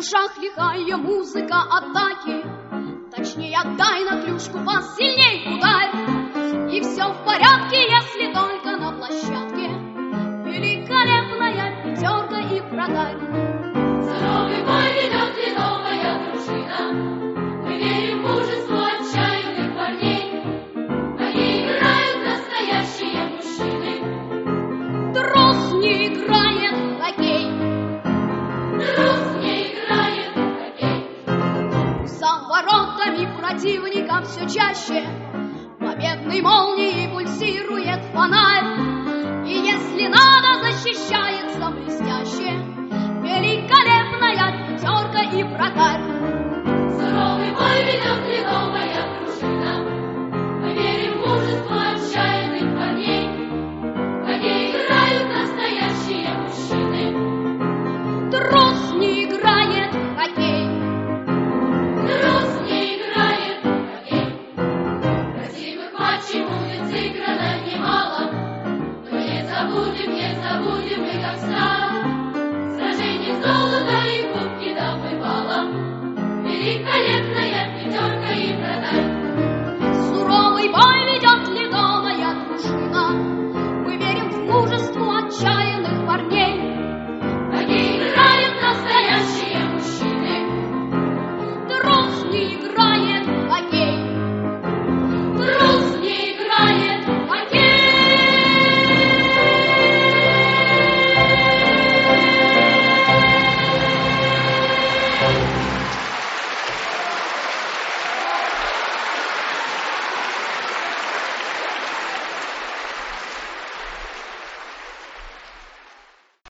ушах лихая музыка атаки. Точнее, отдай на клюшку, посильней ударь. И все в порядке, если только на площадке великолепная пятерка и вратарь. Здоровый бой ведет ли новая дружина. Мы верим в мужество отчаянных парней. Они играют настоящие мужчины. Трус не играет в хоккей. Трус не играет в хоккей. За воротами противника все чаще победной молнией пульсирует фонарь. И если надо, защищается блестяще великолепная пятерка и вратарь. Здоровый бой ведет ли новая дружина. Мы верим в мужество отчаянных парней. Они играют настоящие мужчины. Трус не играет в хоккей. Трус не играет в хоккей. Красивых матчей будет играть.